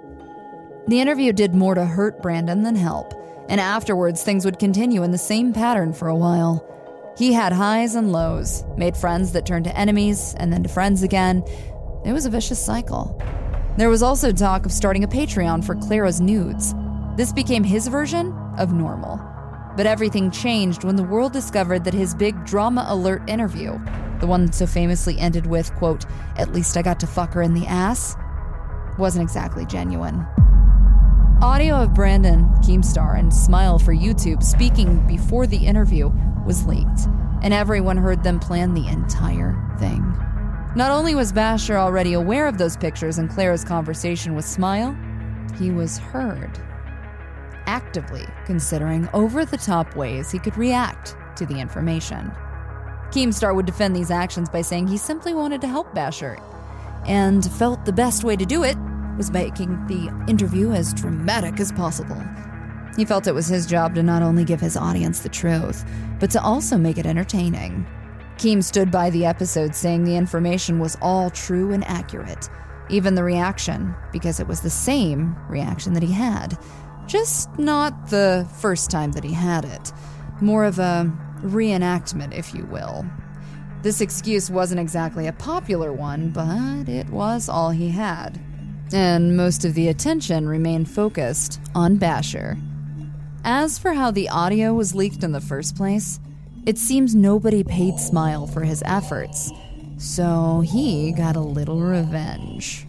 S1: The interview did more to hurt Brandon than help, and afterwards things would continue in the same pattern for a while. He had highs and lows, made friends that turned to enemies, and then to friends again. It was a vicious cycle. There was also talk of starting a Patreon for Clara's nudes. This became his version of normal. But everything changed when the world discovered that his big Drama Alert interview, the one that so famously ended with, quote, "At least I got to fuck her in the ass," wasn't exactly genuine. Audio of Brandon, Keemstar, and Smile for YouTube speaking before the interview was leaked, and everyone heard them plan the entire thing. Not only was Basher already aware of those pictures and Clara's conversation with Smile, he was heard actively considering over-the-top ways he could react to the information. Keemstar would defend these actions by saying he simply wanted to help Basher, and felt the best way to do it was making the interview as dramatic as possible. He felt it was his job to not only give his audience the truth, but to also make it entertaining. Keem stood by the episode saying the information was all true and accurate, even the reaction, because it was the same reaction that he had. Just not the first time that he had it. More of a reenactment, if you will. This excuse wasn't exactly a popular one, but it was all he had. And most of the attention remained focused on Basher. As for how the audio was leaked in the first place, it seems nobody paid Smile for his efforts, so he got a little revenge.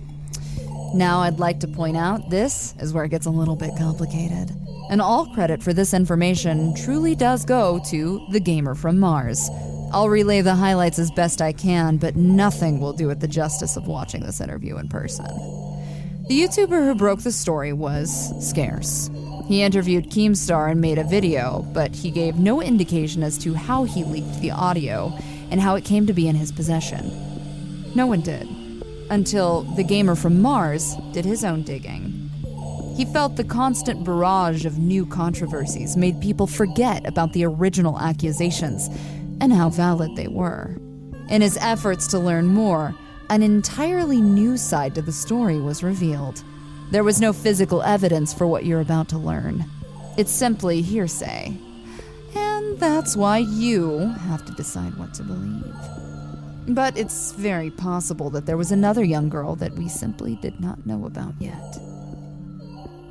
S1: Now I'd like to point out this is where it gets a little bit complicated. And all credit for this information truly does go to the gamer from Mars. I'll relay the highlights as best I can, but nothing will do it the justice of watching this interview in person. The YouTuber who broke the story was scarce. He interviewed Keemstar and made a video, but he gave no indication as to how he leaked the audio and how it came to be in his possession. No one did, until the gamer from Mars did his own digging. He felt the constant barrage of new controversies made people forget about the original accusations and how valid they were. In his efforts to learn more, an entirely new side to the story was revealed. There was no physical evidence for what you're about to learn. It's simply hearsay. And that's why you have to decide what to believe. But it's very possible that there was another young girl that we simply did not know about yet.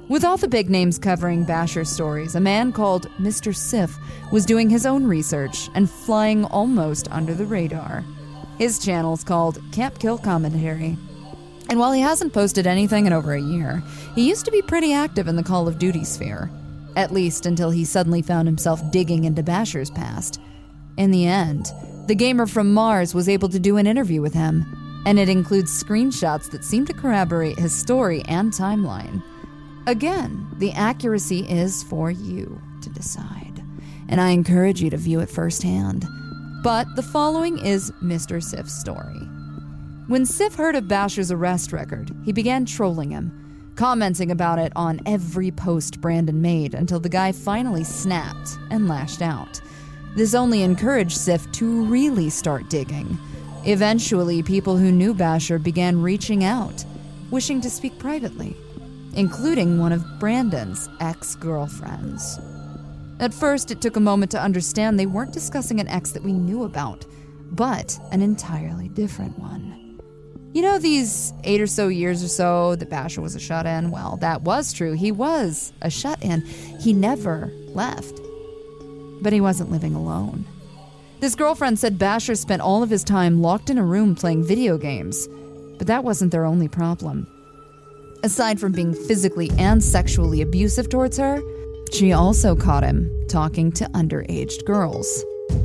S1: With all the big names covering Basher stories, a man called Mister Sif was doing his own research and flying almost under the radar. His channel's called Camp Kill Commentary. And while he hasn't posted anything in over a year, he used to be pretty active in the Call of Duty sphere. At least until he suddenly found himself digging into Basher's past. In the end, the gamer from Mars was able to do an interview with him, and it includes screenshots that seem to corroborate his story and timeline. Again, the accuracy is for you to decide, and I encourage you to view it firsthand. But the following is Mister Sif's story. When Sif heard of Basher's arrest record, he began trolling him, commenting about it on every post Brandon made until the guy finally snapped and lashed out. This only encouraged Sif to really start digging. Eventually, people who knew Basher began reaching out, wishing to speak privately, including one of Brandon's ex-girlfriends. At first, it took a moment to understand they weren't discussing an ex that we knew about, but an entirely different one. You know, these eight or so years or so that Basher was a shut-in? Well, that was true. He was a shut-in. He never left. But he wasn't living alone. This girlfriend said Basher spent all of his time locked in a room playing video games, but that wasn't their only problem. Aside from being physically and sexually abusive towards her, she also caught him talking to underage girls.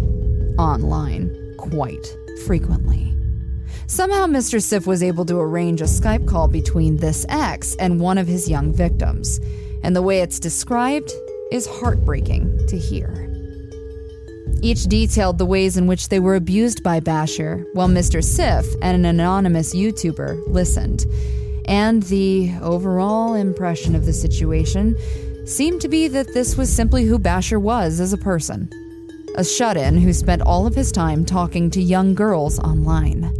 S1: Online, quite frequently. Somehow Mister Sif was able to arrange a Skype call between this ex and one of his young victims, and the way it's described is heartbreaking to hear. Each detailed the ways in which they were abused by Basher, while Mister Sif and an anonymous YouTuber listened. And the overall impression of the situation seemed to be that this was simply who Basher was as a person. A shut-in who spent all of his time talking to young girls online.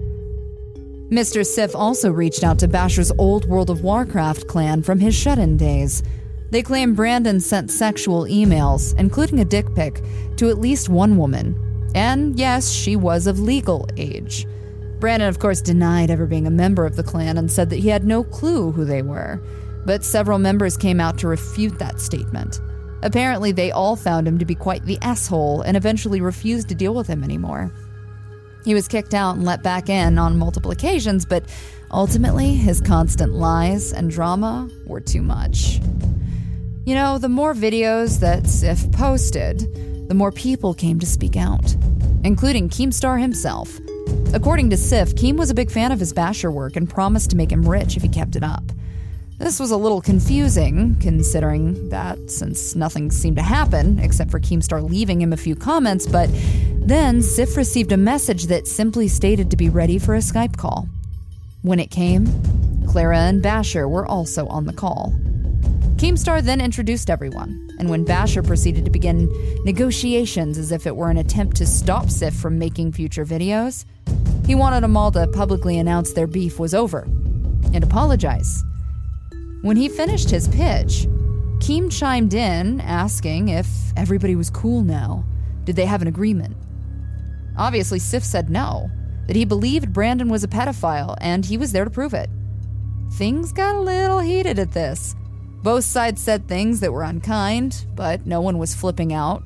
S1: Mister Sif also reached out to Basher's old World of Warcraft clan from his shut-in days. They claim Brandon sent sexual emails, including a dick pic, to at least one woman. And yes, she was of legal age. Brandon, of course, denied ever being a member of the clan and said that he had no clue who they were. But several members came out to refute that statement. Apparently, they all found him to be quite the asshole and eventually refused to deal with him anymore. He was kicked out and let back in on multiple occasions, but ultimately, his constant lies and drama were too much. You know, the more videos that Sif posted, the more people came to speak out, including Keemstar himself. According to Sif, Keem was a big fan of his Basher work and promised to make him rich if he kept it up. This was a little confusing, considering that since nothing seemed to happen, except for Keemstar leaving him a few comments, but then Sif received a message that simply stated to be ready for a Skype call. When it came, Clara and Basher were also on the call. Keemstar then introduced everyone, and when Basher proceeded to begin negotiations as if it were an attempt to stop Sif from making future videos, he wanted them all to publicly announce their beef was over and apologize. When he finished his pitch, Keem chimed in asking if everybody was cool now. Did they have an agreement? Obviously, Sif said no, that he believed Brandon was a pedophile and he was there to prove it. Things got a little heated at this. Both sides said things that were unkind, but no one was flipping out.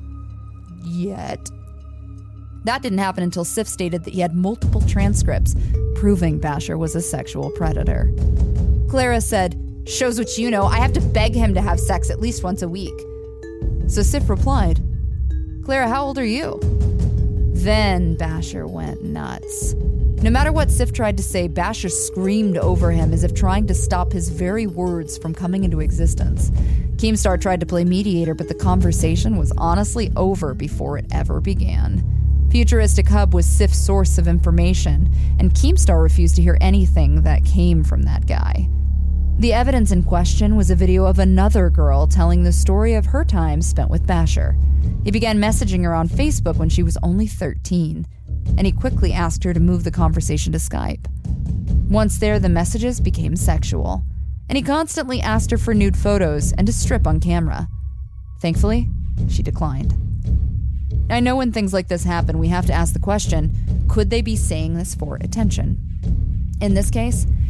S1: Yet. That didn't happen until Sif stated that he had multiple transcripts proving Basher was a sexual predator. Clara said, "Shows what you know. I have to beg him to have sex at least once a week." So Sif replied, "Clara, how old are you?" Then Basher went nuts. No matter what Sif tried to say, Basher screamed over him as if trying to stop his very words from coming into existence. Keemstar tried to play mediator, but the conversation was honestly over before it ever began. Futuristic Hub was Sif's source of information, and Keemstar refused to hear anything that came from that guy. The evidence in question was a video of another girl telling the story of her time spent with Basher. He began messaging her on Facebook when she was only thirteen, and he quickly asked her to move the conversation to Skype. Once there, the messages became sexual, and he constantly asked her for nude photos and to strip on camera. Thankfully, she declined. I know when things like this happen, we have to ask the question, could they be saying this for attention? In this case,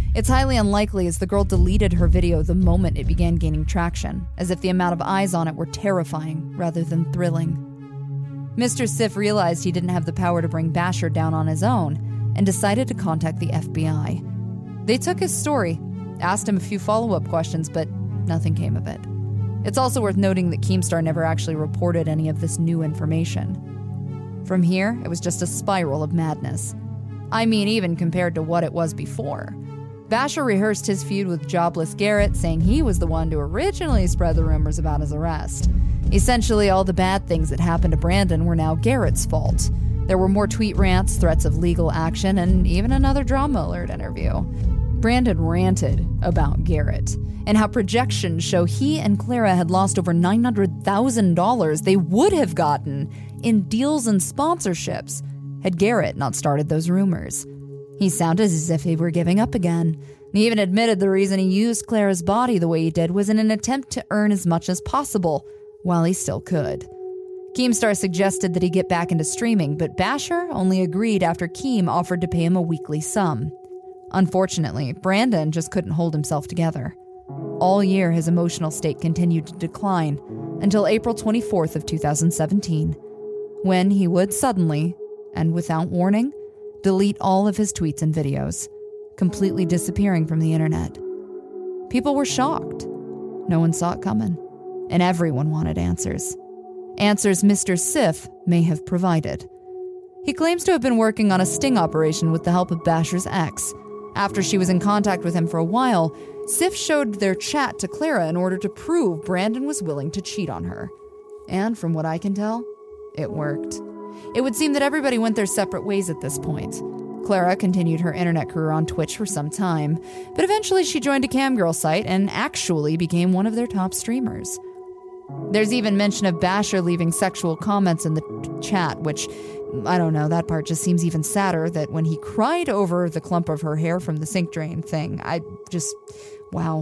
S1: It's highly unlikely as the girl deleted her video the moment it began gaining traction, as if the amount of eyes on it were terrifying rather than thrilling. Mister Siff realized he didn't have the power to bring Basher down on his own and decided to contact the F B I. They took his story, asked him a few follow-up questions, but nothing came of it. It's also worth noting that Keemstar never actually reported any of this new information. From here, it was just a spiral of madness. I mean, even compared to what it was before. Basher rehearsed his feud with jobless Garrett, saying he was the one to originally spread the rumors about his arrest. Essentially, all the bad things that happened to Brandon were now Garrett's fault. There were more tweet rants, threats of legal action, and even another drama alert interview. Brandon ranted about Garrett and how projections show he and Clara had lost over nine hundred thousand dollars they would have gotten in deals and sponsorships had Garrett not started those rumors. He sounded as if he were giving up again. He even admitted the reason he used Clara's body the way he did was in an attempt to earn as much as possible while he still could. Keemstar suggested that he get back into streaming, but Basher only agreed after Keem offered to pay him a weekly sum. Unfortunately, Brandon just couldn't hold himself together. All year, his emotional state continued to decline until April twenty-fourth of two thousand seventeen, when he would suddenly, and without warning, delete all of his tweets and videos, completely disappearing from the internet. People were shocked. No one saw it coming, and everyone wanted answers. Answers Mister Siff may have provided. He claims to have been working on a sting operation with the help of Basher's ex. After she was in contact with him for a while, Siff showed their chat to Clara in order to prove Brandon was willing to cheat on her. And from what I can tell, it worked. It would seem that everybody went their separate ways at this point. Clara continued her internet career on Twitch for some time, but eventually she joined a camgirl site and actually became one of their top streamers. There's even mention of Basher leaving sexual comments in the t- chat, which, I don't know, that part just seems even sadder, that when he cried over the clump of her hair from the sink drain thing, I just, wow.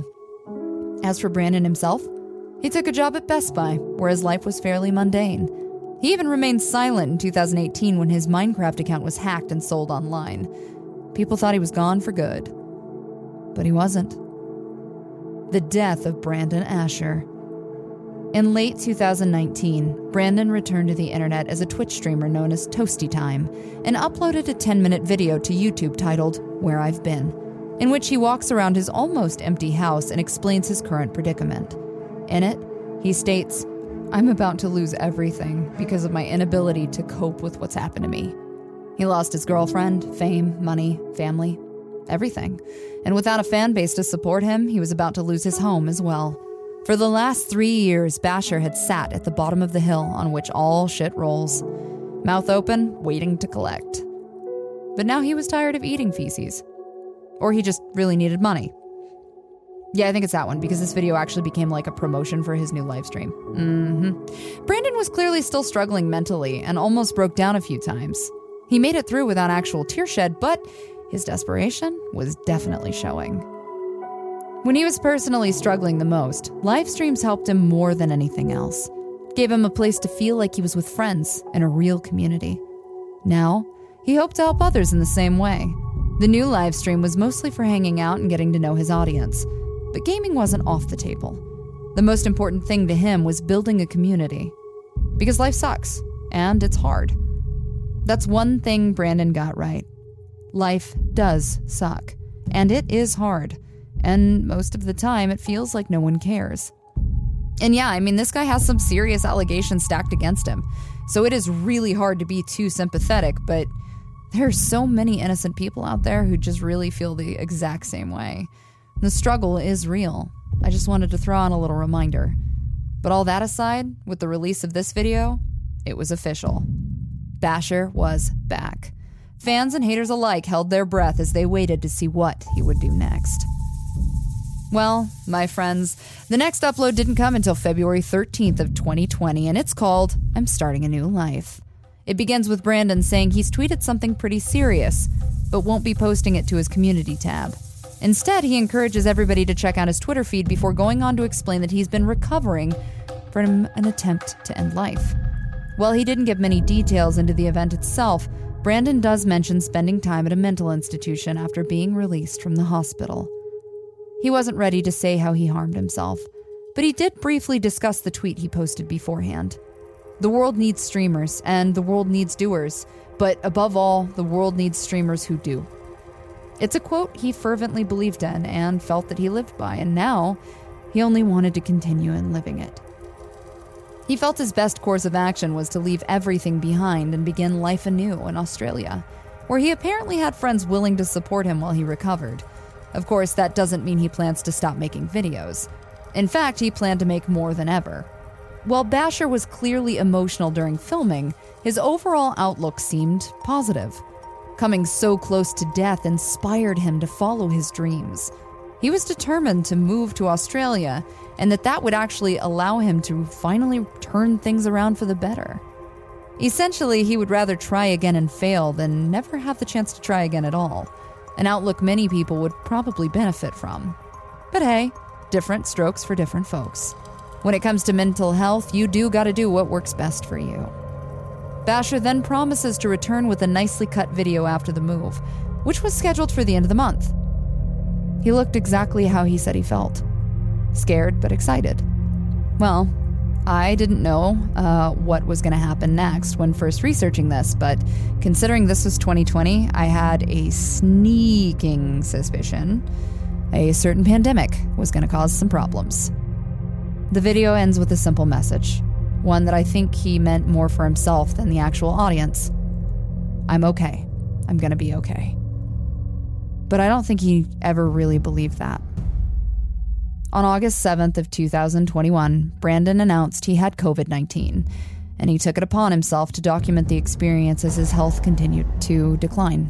S1: As for Brandon himself, he took a job at Best Buy, where his life was fairly mundane. He even remained silent in two thousand eighteen when his Minecraft account was hacked and sold online. People thought he was gone for good. But he wasn't. The death of Brandon Asher. In late two thousand nineteen, Brandon returned to the internet as a Twitch streamer known as Toasty Time and uploaded a ten-minute video to YouTube titled Where I've Been, in which he walks around his almost empty house and explains his current predicament. In it, he states, "I'm about to lose everything because of my inability to cope with what's happened to me." He lost his girlfriend, fame, money, family, everything. And without a fan base to support him, he was about to lose his home as well. For the last three years, Basher had sat at the bottom of the hill on which all shit rolls, mouth open, waiting to collect. But now he was tired of eating feces. Or he just really needed money. Yeah, I think it's that one, because this video actually became like a promotion for his new live stream. Mm-hmm. Brandon was clearly still struggling mentally and almost broke down a few times. He made it through without actual tear shed, but his desperation was definitely showing. When he was personally struggling the most, live streams helped him more than anything else. It gave him a place to feel like he was with friends in a real community. Now, he hoped to help others in the same way. The new live stream was mostly for hanging out and getting to know his audience. But gaming wasn't off the table. The most important thing to him was building a community. Because life sucks, and it's hard. That's one thing Brandon got right. Life does suck, and it is hard. And most of the time, it feels like no one cares. And yeah, I mean, this guy has some serious allegations stacked against him. So it is really hard to be too sympathetic, but there are so many innocent people out there who just really feel the exact same way. The struggle is real. I just wanted to throw on a little reminder. But all that aside, with the release of this video, it was official. Basher was back. Fans and haters alike held their breath as they waited to see what he would do next. Well, my friends, the next upload didn't come until February thirteenth of twenty twenty, and it's called I'm Starting a New Life. It begins with Brandon saying he's tweeted something pretty serious, but won't be posting it to his community tab. Instead, he encourages everybody to check out his Twitter feed before going on to explain that he's been recovering from an attempt to end life. While he didn't give many details into the event itself, Brandon does mention spending time at a mental institution after being released from the hospital. He wasn't ready to say how he harmed himself, but he did briefly discuss the tweet he posted beforehand. The world needs streamers, and the world needs doers, but above all, the world needs streamers who do. It's a quote he fervently believed in and felt that he lived by, and now he only wanted to continue in living it. He felt his best course of action was to leave everything behind and begin life anew in Australia, where he apparently had friends willing to support him while he recovered. Of course, that doesn't mean he plans to stop making videos. In fact, he planned to make more than ever. While Basher was clearly emotional during filming, his overall outlook seemed positive. Coming so close to death inspired him to follow his dreams. He was determined to move to Australia, and that that would actually allow him to finally turn things around for the better. Essentially, he would rather try again and fail than never have the chance to try again at all, an outlook many people would probably benefit from. But hey, different strokes for different folks. When it comes to mental health, you do gotta do what works best for you. Basher then promises to return with a nicely cut video after the move, which was scheduled for the end of the month. He looked exactly how he said he felt. Scared but excited. Well, I didn't know uh, what was going to happen next when first researching this, but considering this was twenty twenty, I had a sneaking suspicion a certain pandemic was going to cause some problems. The video ends with a simple message, one that I think he meant more for himself than the actual audience. I'm okay. I'm going to be okay. But I don't think he ever really believed that. On August seventh of two thousand twenty-one, Brandon announced he had covid nineteen, and he took it upon himself to document the experience as his health continued to decline.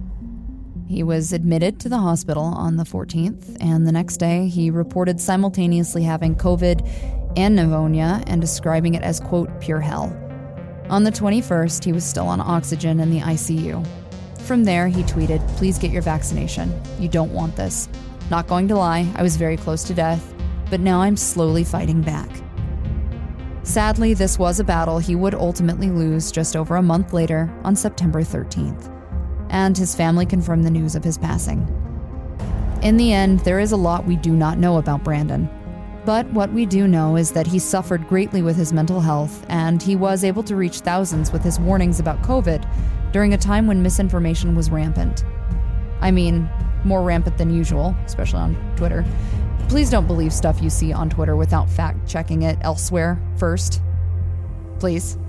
S1: He was admitted to the hospital on the fourteenth, and the next day he reported simultaneously having COVID and pneumonia and describing it as, quote, pure hell. On the twenty-first, he was still on oxygen in the I C U. From there, he tweeted, "Please get your vaccination. You don't want this. Not going to lie, I was very close to death, but now I'm slowly fighting back." Sadly, this was a battle he would ultimately lose just over a month later on September thirteenth, and his family confirmed the news of his passing. In the end, there is a lot we do not know about Brandon, but what we do know is that he suffered greatly with his mental health, and he was able to reach thousands with his warnings about COVID during a time when misinformation was rampant. I mean, more rampant than usual, especially on Twitter. Please don't believe stuff you see on Twitter without fact-checking it elsewhere first. Please.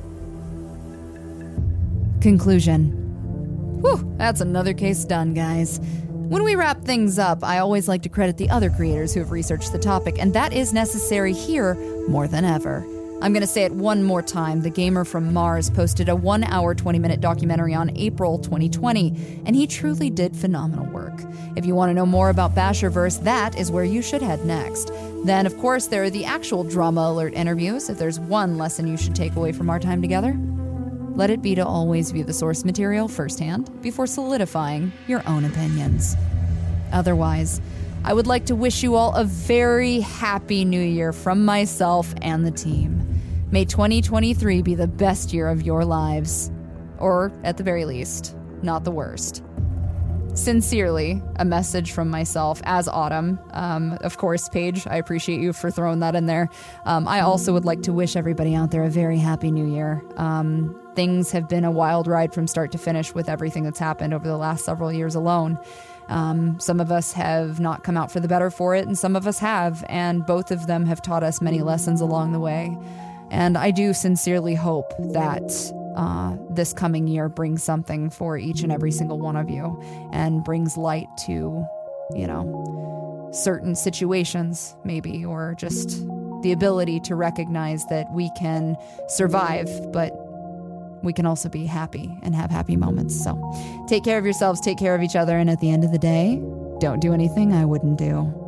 S1: Conclusion. Whew, that's another case done, guys. When we wrap things up, I always like to credit the other creators who have researched the topic, and that is necessary here more than ever. I'm going to say it one more time. The Gamer from Mars posted a one hour, twenty minute documentary on April twenty twenty, and he truly did phenomenal work. If you want to know more about Basherverse, that is where you should head next. Then, of course, there are the actual Drama Alert interviews. If there's one lesson you should take away from our time together, let it be to always view the source material firsthand before solidifying your own opinions. Otherwise, I would like to wish you all a very happy new year from myself and the team. May twenty twenty-three be the best year of your lives. Or, at the very least, not the worst. Sincerely, a message from myself as Autumn. Um, of course, Paige, I appreciate you for throwing that in there. Um, I also would like to wish everybody out there a very happy new year. Um, things have been a wild ride from start to finish with everything that's happened over the last several years alone. Um, some of us have not come out for the better for it, and some of us have, and both of them have taught us many lessons along the way. And I do sincerely hope that uh, this coming year brings something for each and every single one of you and brings light to, you know, certain situations maybe, or just the ability to recognize that we can survive, but we can also be happy and have happy moments. So take care of yourselves, take care of each other, and at the end of the day, don't do anything I wouldn't do.